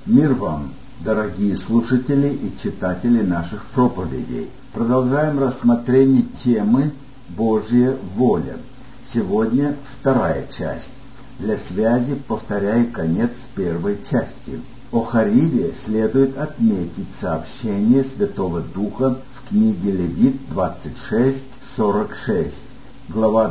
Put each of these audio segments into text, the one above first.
Мир вам, дорогие слушатели и читатели наших проповедей. Продолжаем рассмотрение темы «Божья воля». Сегодня вторая часть. Для связи повторяю конец первой части. О Хариве следует отметить сообщение Святого Духа в книге Левит 26:46, глава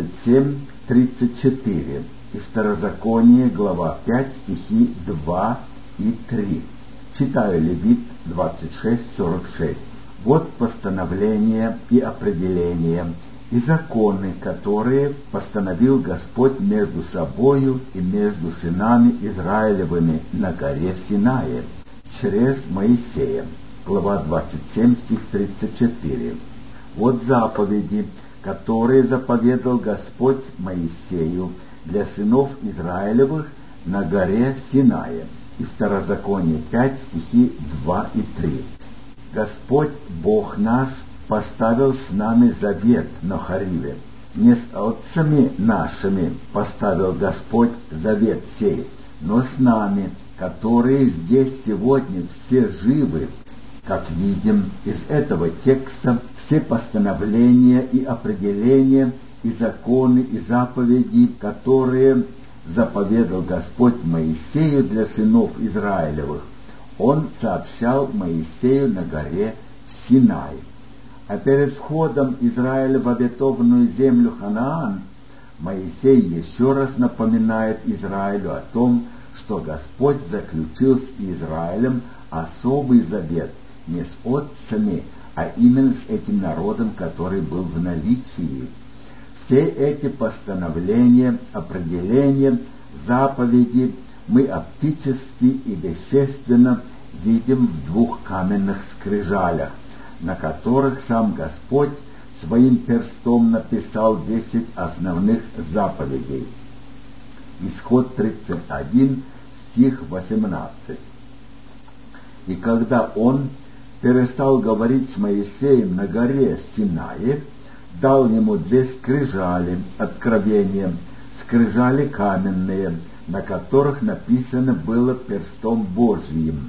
27:34 и Второзаконие, глава 5, стихи 2 и 3. Читаю Левит 26:46. Вот постановления и определения и законы, которые постановил Господь между собою и между сынами Израилевыми на горе Синае через Моисея. Глава 27, стих 34. Вот заповеди, которые заповедал Господь Моисею для сынов Израилевых на горе Синае. И Второзаконие 5, стихи 2 и 3. Господь Бог наш поставил с нами завет на Хариве. Не с отцами нашими поставил Господь завет сей, но с нами, которые здесь сегодня все живы. Как видим из этого текста, все постановления и определения, и законы, и заповеди, которые заповедал Господь Моисею для сынов Израилевых, Он сообщал Моисею на горе Синай. А перед входом Израиля в обетованную землю Ханаан Моисей еще раз напоминает Израилю о том, что Господь заключил с Израилем особый завет не с отцами, а именно с этим народом, который был в наличии. Все эти постановления, определения, заповеди мы оптически и вещественно видим в двух каменных скрижалях, на которых сам Господь своим перстом написал 10 основных заповедей. Исход 31, стих 18. И когда Он перестал говорить с Моисеем на горе Синае, дал ему 2 скрижали откровения, скрижали каменные, на которых написано было перстом Божьим.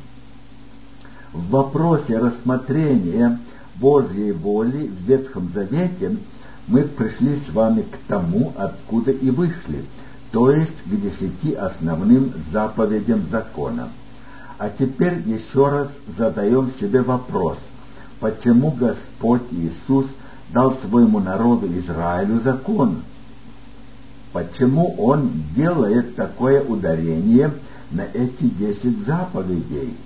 В вопросе рассмотрения Божьей воли в Ветхом Завете мы пришли с вами к тому, откуда и вышли, то есть к 10 основным заповедям закона. А теперь еще раз задаем себе вопрос, почему Господь Иисус дал своему народу Израилю закон? Почему Он делает такое ударение на эти 10 заповедей?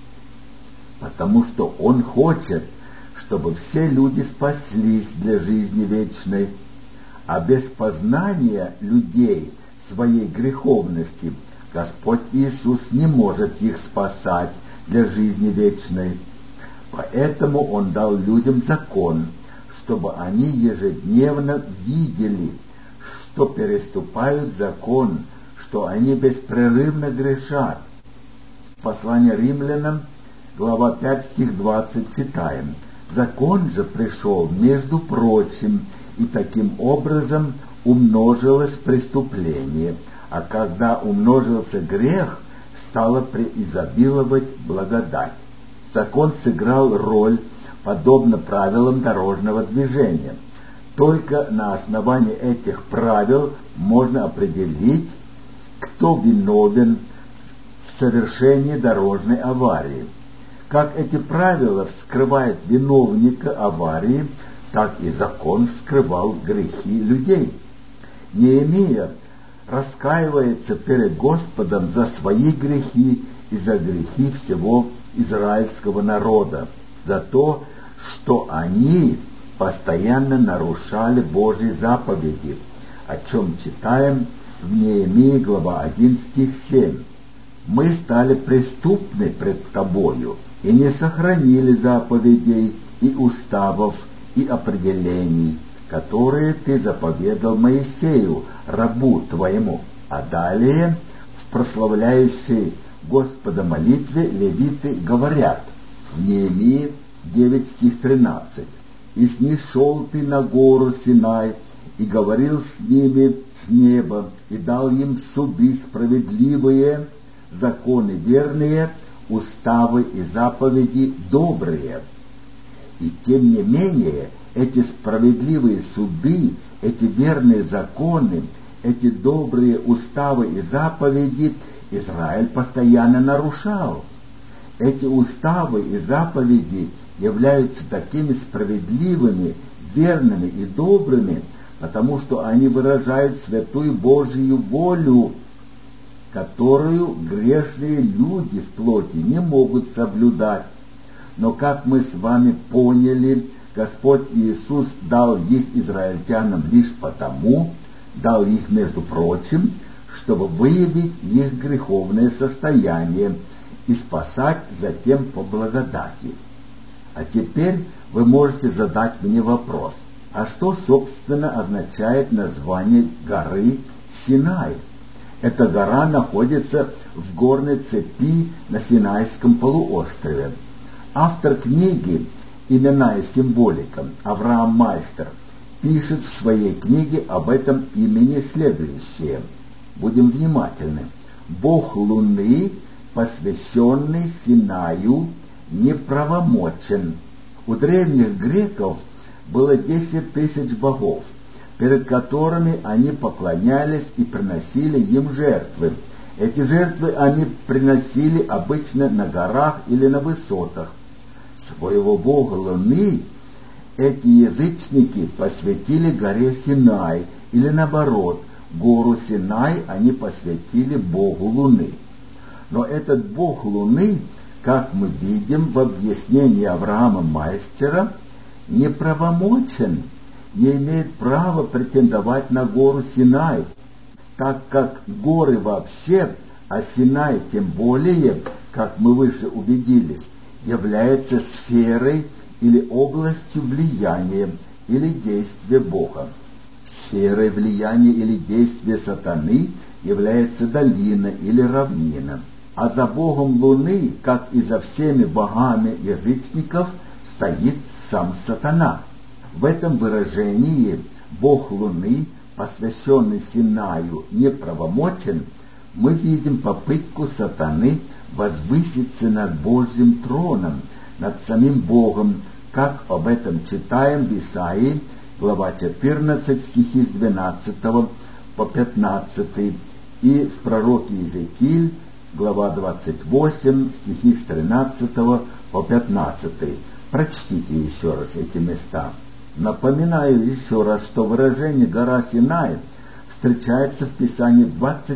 Потому что Он хочет, чтобы все люди спаслись для жизни вечной, а без познания людей своей греховности Господь Иисус не может их спасать для жизни вечной. Поэтому Он дал людям закон, чтобы они ежедневно видели, что переступают закон, что они беспрерывно грешат. Послание Римлянам, глава 5, стих 20 читаем: «Закон же пришел, между прочим, и таким образом умножилось преступление, а когда умножился грех, стала преизобиловать благодать». Закон сыграл роль, подобно правилам дорожного движения. Только на основании этих правил можно определить, кто виновен в совершении дорожной аварии. Как эти правила вскрывают виновника аварии, так и закон вскрывал грехи людей. Неемия раскаивается перед Господом за свои грехи и за грехи всего израильского народа, за то, что они постоянно нарушали Божьи заповеди, о чем читаем в Неемии, глава 1, стих 7. «Мы стали преступны пред Тобою, и не сохранили заповедей и уставов и определений, которые Ты заповедал Моисею, рабу Твоему». А далее в прославляющей Господа молитве левиты говорят в Неемии 9, стих 13: «И снишел Ты на гору Синай, и говорил с ними с неба, и дал им суды справедливые, законы верные, уставы и заповеди добрые. И тем не менее, эти справедливые суды, эти верные законы, эти добрые уставы и заповеди Израиль постоянно нарушал. Эти уставы и заповеди являются такими справедливыми, верными и добрыми, потому что они выражают святую Божию волю, которую грешные люди в плоти не могут соблюдать. Но, как мы с вами поняли, Господь Иисус дал их израильтянам лишь потому, дал их, между прочим, чтобы выявить их греховное состояние и спасать затем по благодати. А теперь вы можете задать мне вопрос: а что, собственно, означает название горы Синай? Эта гора находится в горной цепи на Синайском полуострове. Автор книги «Имена и символика» Авраам Майстер пишет в своей книге об этом имени следующее. Будем внимательны. Бог Луны, посвященный Синаю, неправомочен. У древних греков было 10 тысяч богов, перед которыми они поклонялись и приносили им жертвы. Эти жертвы они приносили обычно на горах или на высотах. Своего бога Луны эти язычники посвятили горе Синай, или наоборот, гору Синай они посвятили богу Луны. Но этот бог Луны, как мы видим в объяснении Авраама Майстера, неправомочен, не имеет права претендовать на гору Синай, так как горы вообще, а Синай тем более, как мы выше убедились, является сферой или областью влияния или действия Бога. Сферой влияния или действия сатаны является долина или равнина. А за богом Луны, как и за всеми богами язычников, стоит сам сатана. В этом выражении бог Луны, посвященный Синаю, неправомочен, мы видим попытку сатаны возвыситься над Божьим троном, над самим Богом, как об этом читаем в Исаии, глава 14, стихи с 12 по 15, и в пророке Иезекииль, глава 28, стихи с 13 по 15. Прочтите еще раз эти места. Напоминаю еще раз, что выражение «гора Синай» встречается в Писании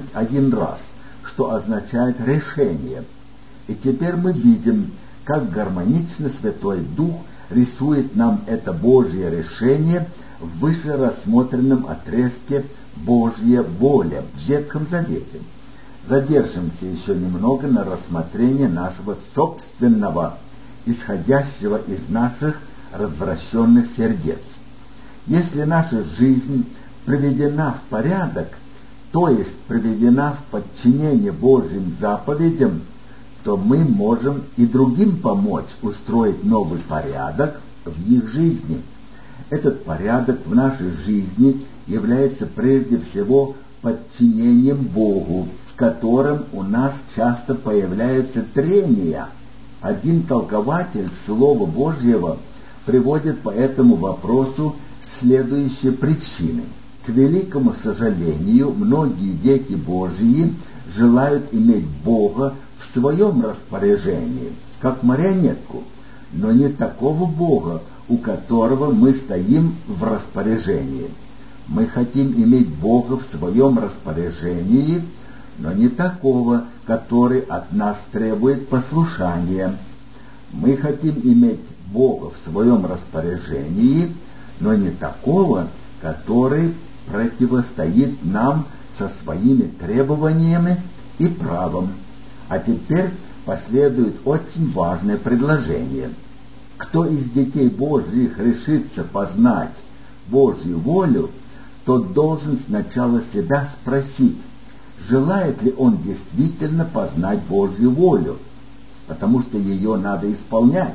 21 раз, что означает «решение». И теперь мы видим, как гармонично Святой Дух рисует нам это Божье решение в выше рассмотренном отрезке «Божья воля» в Ветхом Завете. Задержимся еще немного на рассмотрении нашего собственного, исходящего из наших развращенных сердец. Если наша жизнь приведена в порядок, то есть приведена в подчинение Божьим заповедям, то мы можем и другим помочь устроить новый порядок в их жизни. Этот порядок в нашей жизни является прежде всего подчинением Богу, в котором у нас часто появляются трения. Один толкователь Слова Божьего приводит по этому вопросу следующие причины. К великому сожалению, многие дети Божьи желают иметь Бога в своем распоряжении, как марионетку, но не такого Бога, у которого мы стоим в распоряжении. Мы хотим иметь Бога в своем распоряжении, но не такого, который от нас требует послушания. Мы хотим иметь Бога в своем распоряжении, но не такого, который противостоит нам со своими требованиями и правом. А теперь последует очень важное предложение. Кто из детей Божьих решится познать Божью волю, тот должен сначала себя спросить, желает ли он действительно познать Божью волю, потому что ее надо исполнять.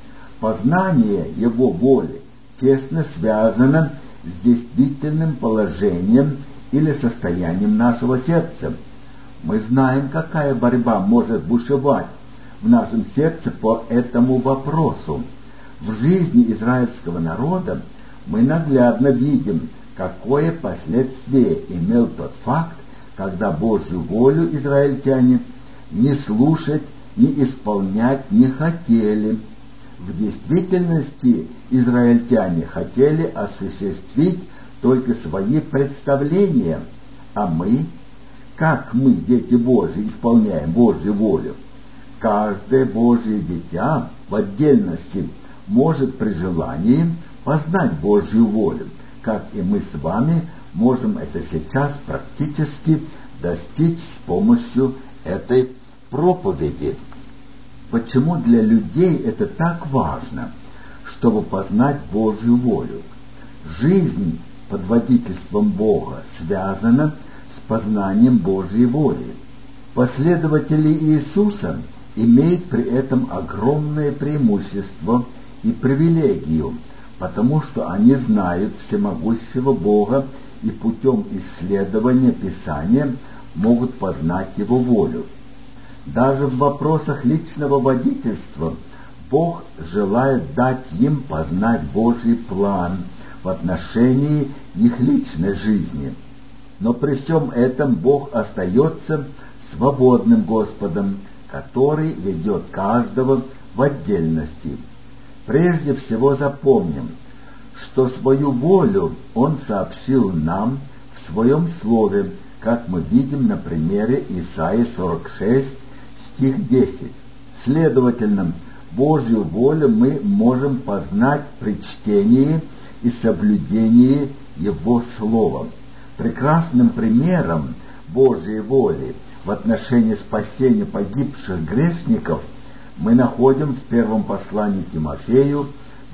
Познание Его воли тесно связано с действительным положением или состоянием нашего сердца. Мы знаем, какая борьба может бушевать в нашем сердце по этому вопросу. В жизни израильского народа мы наглядно видим, какое последствие имел тот факт, когда Божью волю израильтяне не слушать, не исполнять не хотели. В действительности израильтяне хотели осуществить только свои представления, а мы, как мы, дети Божьи, исполняем Божью волю? Каждое Божье дитя в отдельности может при желании познать Божью волю, как и мы с вами можем это сейчас практически достичь с помощью этой проповеди. Почему для людей это так важно, чтобы познать Божью волю? Жизнь под водительством Бога связана с познанием Божьей воли. Последователи Иисуса имеют при этом огромное преимущество и привилегию, потому что они знают всемогущего Бога и путем исследования Писания могут познать Его волю. Даже в вопросах личного водительства Бог желает дать им познать Божий план в отношении их личной жизни. Но при всем этом Бог остается свободным Господом, который ведет каждого в отдельности. Прежде всего запомним, что свою волю Он сообщил нам в Своем Слове, как мы видим на примере Исаии 46, стих 10. Следовательно, Божью волю мы можем познать при чтении и соблюдении Его Слова. Прекрасным примером Божьей воли в отношении спасения погибших грешников мы находим в первом послании Тимофею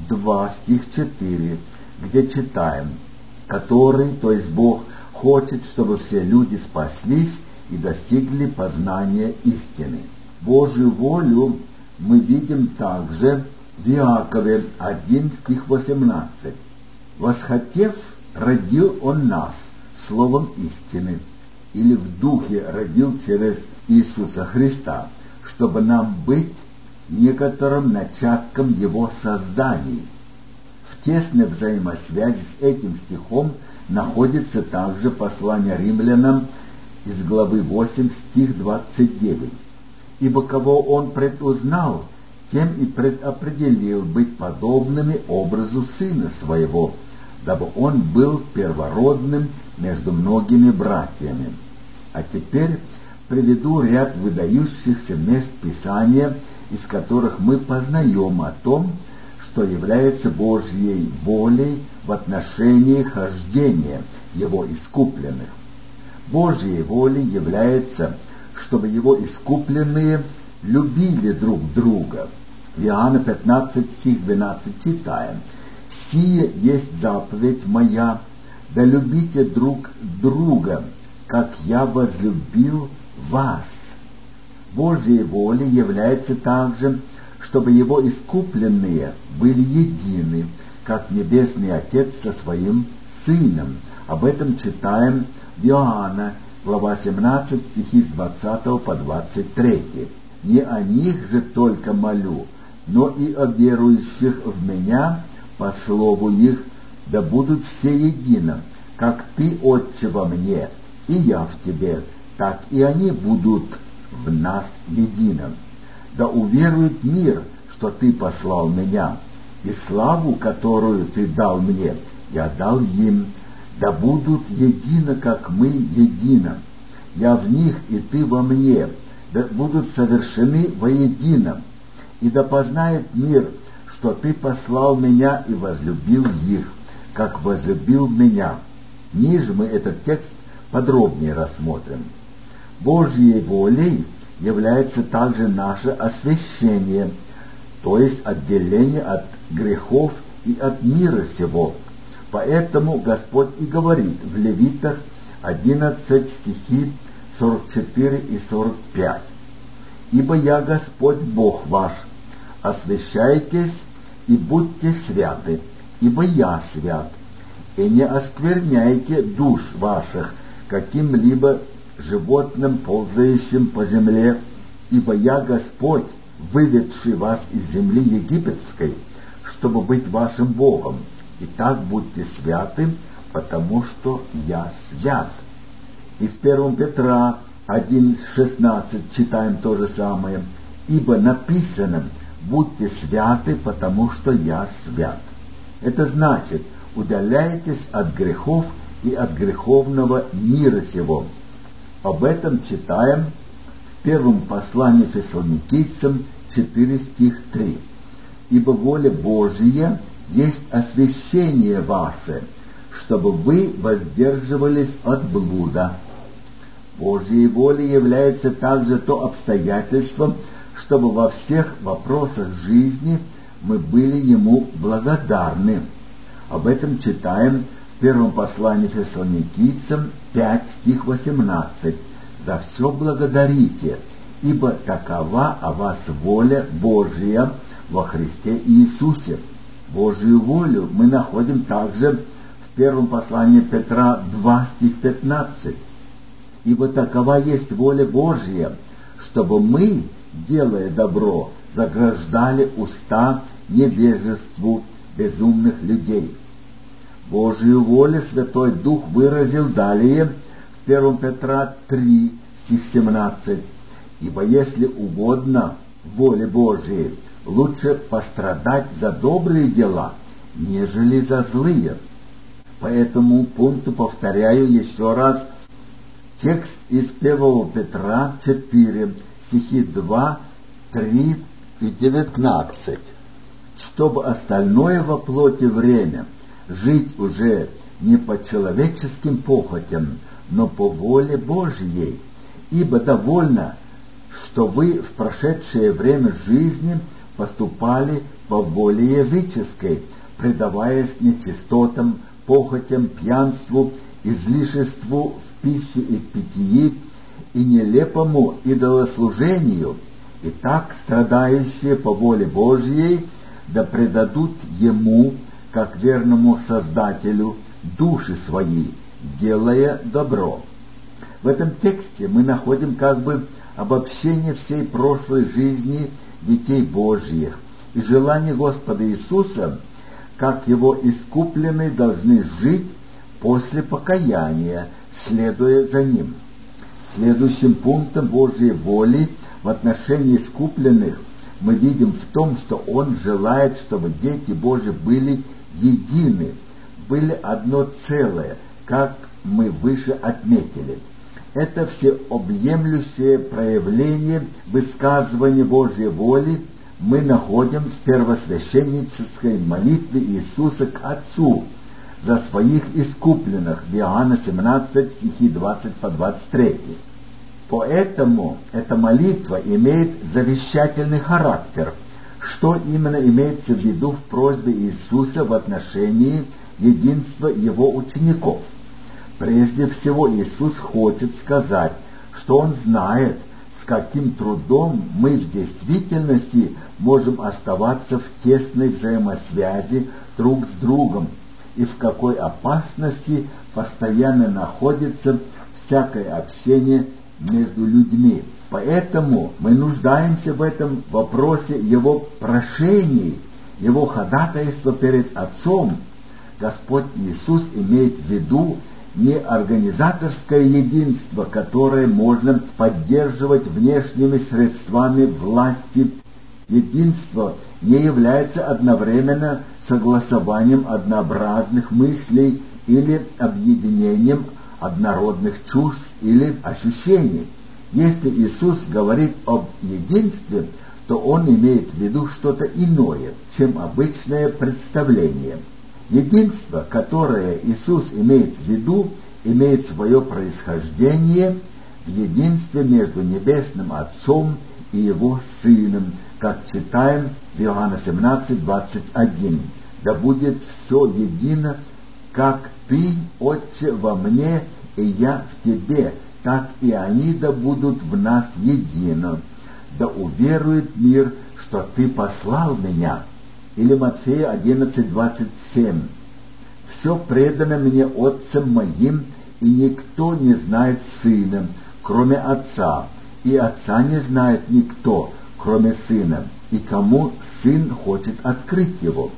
2, стих 4, где читаем: «Который, то есть Бог, хочет, чтобы все люди спаслись и достигли познания истины». Божью волю мы видим также в Иакове 1, стих 18. «Восхотев, родил Он нас словом истины», или в духе родил через Иисуса Христа, чтобы нам быть некоторым начатком Его созданий. В тесной взаимосвязи с этим стихом находится также послание римлянам из главы 8, стих 29. «Ибо кого Он предузнал, тем и предопределил быть подобными образу Сына Своего, дабы Он был первородным между многими братьями». А теперь приведу ряд выдающихся мест Писания, из которых мы познаем о том, что является Божьей волей в отношении хождения Его искупленных. Божьей волей является, чтобы Его искупленные любили друг друга. В Иоанна 15, стих 12 читаем: «Сие есть заповедь моя, да любите друг друга, как я возлюбил вас». Божьей волей является также, чтобы Его искупленные были едины, как Небесный Отец со Своим Сыном. Об этом читаем в Иоанна, глава 17, стихи с 20 по 23. «Не о них же только молю, но и о верующих в Меня по слову их, да будут все едино, как Ты, Отче, во Мне, и Я в Тебе, так и они будут в нас едино. Да уверует мир, что Ты послал Меня, и славу, которую Ты дал Мне, Я дал им, да будут едино, как мы едино. Я в них, и Ты во Мне, да будут совершены воедино. И да познает мир, что Ты послал Меня и возлюбил их, как возлюбил Меня». Ниже мы этот текст подробнее рассмотрим. Божьей волей является также наше освящение, то есть отделение от грехов и от мира сего. Поэтому Господь и говорит в Левитах 11, стихи 44 и 45: «Ибо я Господь Бог ваш, освящайтесь и будьте святы, ибо я свят, и не оскверняйте душ ваших каким-либо животным, ползающим по земле, ибо я Господь, выведший вас из земли египетской, чтобы быть вашим Богом. Итак, будьте святы, потому что я свят». И в 1 Петра 1:16 читаем то же самое. «Ибо написано: будьте святы, потому что я свят». Это значит, удаляйтесь от грехов и от греховного мира сего. Об этом читаем в первом послании Фессалоникийцам 4 стих 3. «Ибо воля Божия есть освящение ваше, чтобы вы воздерживались от блуда». Божьей волей является также то обстоятельство, чтобы во всех вопросах жизни мы были Ему благодарны. Об этом читаем в первом послании Фессалоникийцам 5 стих 18. «За все благодарите, ибо такова о вас воля Божья во Христе Иисусе». Божью волю мы находим также в первом послании Петра 2 стих 15. «Ибо такова есть воля Божья, чтобы мы, делая добро, заграждали уста невежеству безумных людей». Божью волю Святой Дух выразил далее в 1 Петра 3 стих 17. «Ибо если угодно воле Божией, лучше пострадать за добрые дела, нежели за злые». По этому пункту повторяю еще раз текст из 1 Петра 4, стихи 2, 3 и 19. «Чтобы остальное во плоти время жить уже не по человеческим похотям, но по воле Божьей, ибо довольно, что вы в прошедшее время жизни поступали по воле языческой, предаваясь нечистотам, похотям, пьянству, излишеству в пище и питьи и нелепому идолослужению. Итак, страдающие по воле Божьей да предадут Ему, как верному Создателю, души свои, делая добро». В этом тексте мы находим как бы обобщение всей прошлой жизни детей Божьих и желание Господа Иисуса, как Его искупленные должны жить после покаяния, следуя за Ним. Следующим пунктом Божьей воли в отношении искупленных мы видим в том, что Он желает, чтобы дети Божьи были едины, были одно целое, как мы выше отметили. Это всеобъемлющее проявление высказывания Божьей воли мы находим в первосвященнической молитве Иисуса к Отцу за своих искупленных в Иоанна 17, стихи 20 по 23. Поэтому эта молитва имеет завещательный характер. Что именно имеется в виду в просьбе Иисуса в отношении единства Его учеников? Прежде всего, Иисус хочет сказать, что Он знает, с каким трудом мы в действительности можем оставаться в тесной взаимосвязи друг с другом и в какой опасности постоянно находится всякое общение между людьми. Поэтому мы нуждаемся в этом вопросе Его прошений, Его ходатайства перед Отцом. Господь Иисус имеет в виду не организаторское единство, которое можно поддерживать внешними средствами власти. Единство не является одновременно согласованием однообразных мыслей или объединением однородных чувств или ощущений. Если Иисус говорит об единстве, то Он имеет в виду что-то иное, чем обычное представление. Единство, которое Иисус имеет в виду, имеет свое происхождение в единстве между Небесным Отцом и Его Сыном, как читаем в Иоанна 17, 21. «Да будет все едино, как Ты, Отче, во мне, и я в Тебе, так и они да будут в нас едино. Да уверует мир, что Ты послал Меня». Или Матфея 11, 27. «Все предано Мне Отцем Моим, и никто не знает Сына, кроме Отца, и Отца не знает никто, кроме Сына, и кому Сын хочет открыть его.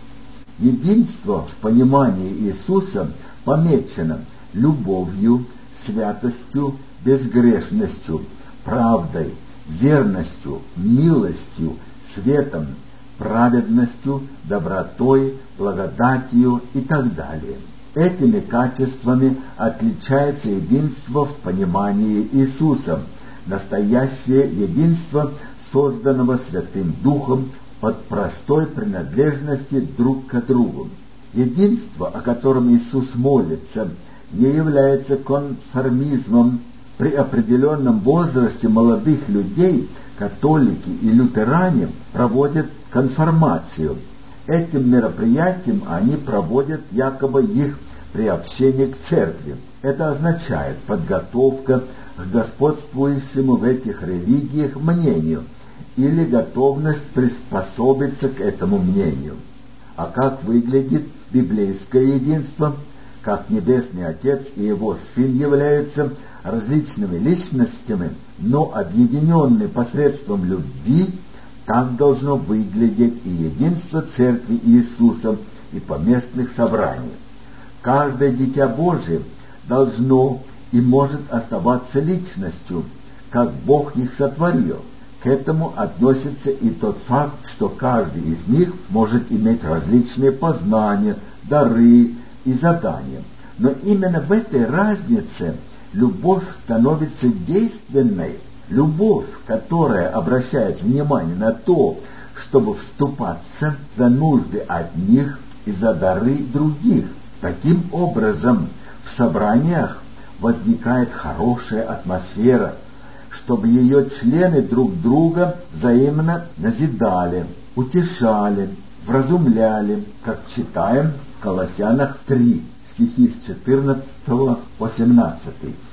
Единство в понимании Иисуса помечено любовью, святостью, безгрешностью, правдой, верностью, милостью, светом, праведностью, добротой, благодатью и так далее. Этими качествами отличается единство в понимании Иисуса, настоящее единство, созданного Святым Духом от простой принадлежности друг к другу. Единство, о котором Иисус молится, не является конформизмом. При определенном возрасте молодых людей католики и лютеране проводят конформацию. Этим мероприятием они проводят якобы их приобщение к церкви. Это означает подготовка к господствующему в этих религиях мнению или готовность приспособиться к этому мнению. А как выглядит библейское единство? Как Небесный Отец и Его Сын являются различными личностями, но объединенные посредством любви, так должно выглядеть и единство Церкви Иисуса и поместных собраний. Каждое дитя Божие должно и может оставаться личностью, как Бог их сотворил. К этому относится и тот факт, что каждый из них может иметь различные познания, дары и задания. Но именно в этой разнице любовь становится действенной. Любовь, которая обращает внимание на то, чтобы вступаться за нужды одних и за дары других. Таким образом, в собраниях возникает хорошая атмосфера, чтобы ее члены друг друга взаимно назидали, утешали, вразумляли, как читаем в Колоссянах 3, стихи с 14 по 17.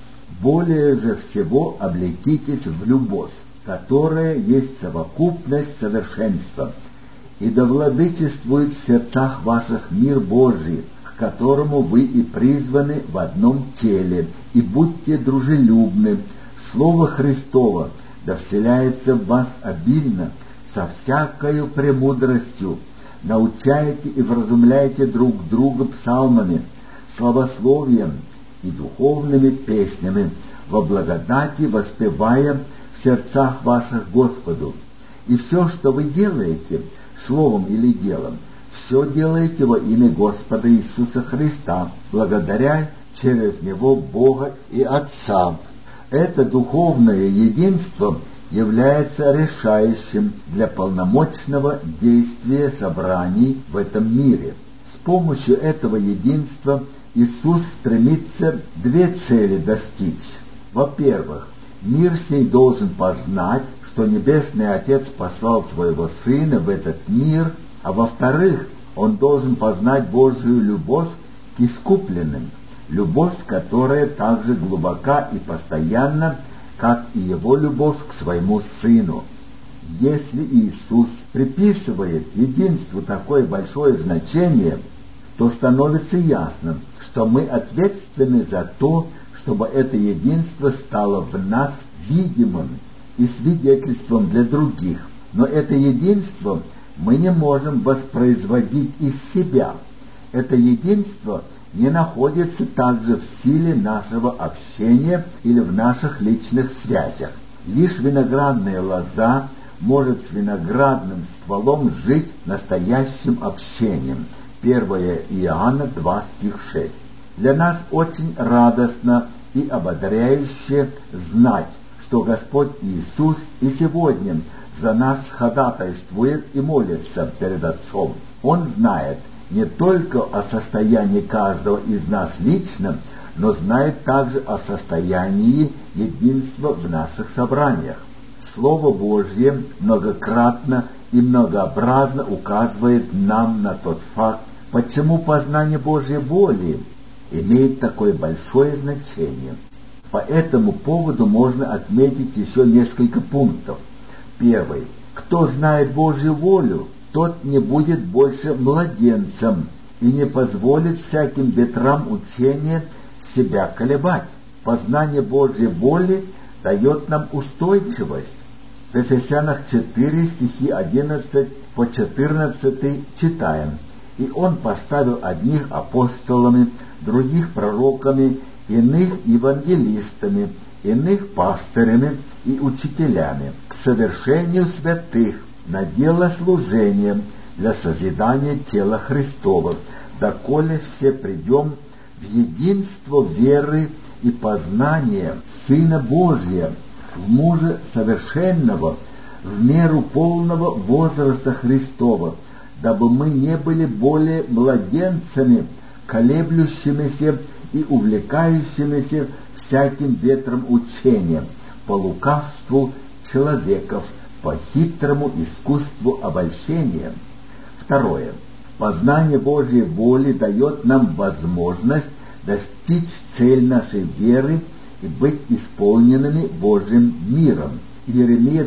«Более же всего облекитесь в любовь, которая есть совокупность совершенства, и да владычествует в сердцах ваших мир Божий, к которому вы и призваны в одном теле, и будьте дружелюбны. Слово Христово да вселяется в вас обильно, со всякою премудростью. Научайте и вразумляйте друг друга псалмами, славословием и духовными песнями, во благодати воспевая в сердцах ваших Господу. И все, что вы делаете, словом или делом, все делаете во имя Господа Иисуса Христа, благодаря через Него Бога и Отца». Это духовное единство является решающим для полномочного действия собраний в этом мире. С помощью этого единства Иисус стремится две цели достичь. Во-первых, мир сей должен познать, что Небесный Отец послал Своего Сына в этот мир, а во-вторых, Он должен познать Божию любовь к искупленным, любовь, которая так же глубока и постоянна, как и Его любовь к Своему Сыну. Если Иисус приписывает единству такое большое значение, то становится ясным, что мы ответственны за то, чтобы это единство стало в нас видимым и свидетельством для других. Но это единство мы не можем воспроизводить из себя. Это единство не находится также в силе нашего общения или в наших личных связях. Лишь виноградная лоза может с виноградным стволом жить настоящим общением. 1 Иоанна 2, стих 6. Для нас очень радостно и ободряюще знать, что Господь Иисус и сегодня за нас ходатайствует и молится перед Отцом. Он знает не только о состоянии каждого из нас лично, но знает также о состоянии единства в наших собраниях. Слово Божье многократно и многообразно указывает нам на тот факт, почему познание Божьей воли имеет такое большое значение. По этому поводу можно отметить еще несколько пунктов. Первый. Кто знает Божью волю, тот не будет больше младенцем и не позволит всяким ветрам учения себя колебать. Познание Божьей воли дает нам устойчивость. В Ефесянах 4, стихи 11 по 14 читаем: «И Он поставил одних апостолами, других пророками, иных евангелистами, иных пастырями и учителями, к совершению святых, на дело служения, для созидания тела Христова, доколе все придем в единство веры и познания Сына Божия, в мужа совершенного, в меру полного возраста Христова, дабы мы не были более младенцами, колеблющимися и увлекающимися всяким ветром учения, по лукавству человеков, по хитрому искусству обольщения». Второе. Познание Божьей воли дает нам возможность достичь цель нашей веры и быть исполненными Божьим миром. Иеремия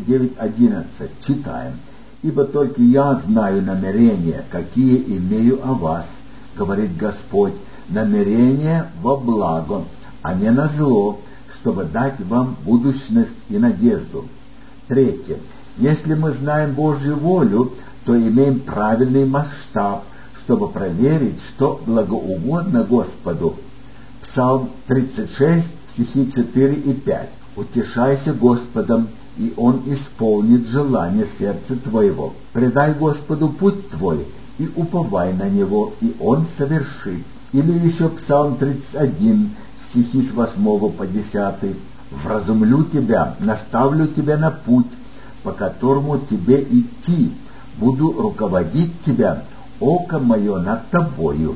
29:11 читаем: «Ибо только я знаю намерения, какие имею о вас, говорит Господь, намерения во благо, а не на зло, чтобы дать вам будущность и надежду». Третье. Если мы знаем Божью волю, то имеем правильный масштаб, чтобы проверить, что благоугодно Господу. Псалм 36, стихи 4 и 5. «Утешайся Господом, и Он исполнит желание сердца твоего. Предай Господу путь твой, и уповай на Него, и Он совершит». Или еще Псалм 31, стихи с 8 по 10. «Вразумлю тебя, наставлю тебя на путь, по которому тебе идти, буду руководить тебя, око мое над тобою.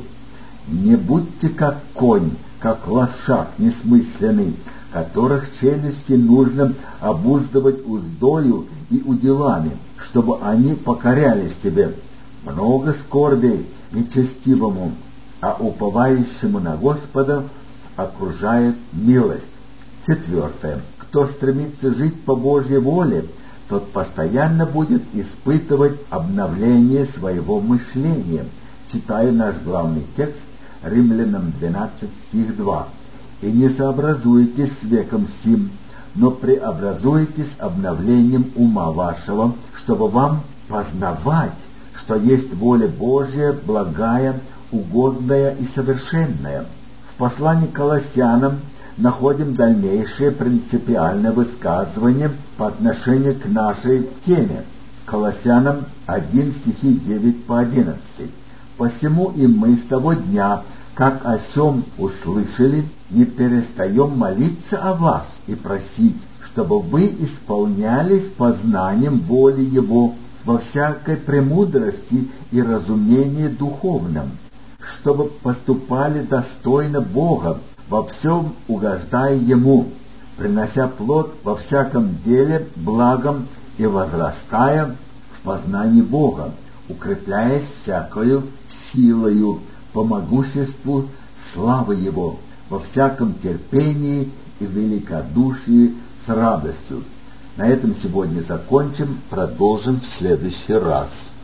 Не будьте как конь, как лошак несмысленный, которых челюсти нужно обуздывать уздою и уделами, чтобы они покорялись тебе. Много скорбей нечестивому, а уповающему на Господа окружает милость». Четвертое. Кто стремится жить по Божьей воле, тот постоянно будет испытывать обновление своего мышления. Читаю наш главный текст, Римлянам 12, стих 2. «И не сообразуйтесь с веком сим, но преобразуйтесь обновлением ума вашего, чтобы вам познавать, что есть воля Божья, благая, угодная и совершенная». В послании к Колоссянам находим дальнейшее принципиальное высказывание по отношению к нашей теме. Колоссянам 1, стихи 9 по 11. «Посему и мы с того дня, как о сем услышали, не перестаем молиться о вас и просить, чтобы вы исполнялись познанием воли Его во всякой премудрости и разумении духовном, чтобы поступали достойно Бога, во всем угождая Ему, принося плод во всяком деле благом и возрастая в познании Бога, укрепляясь всякою силою по могуществу славы Его, во всяком терпении и великодушии с радостью». На этом сегодня закончим, продолжим в следующий раз.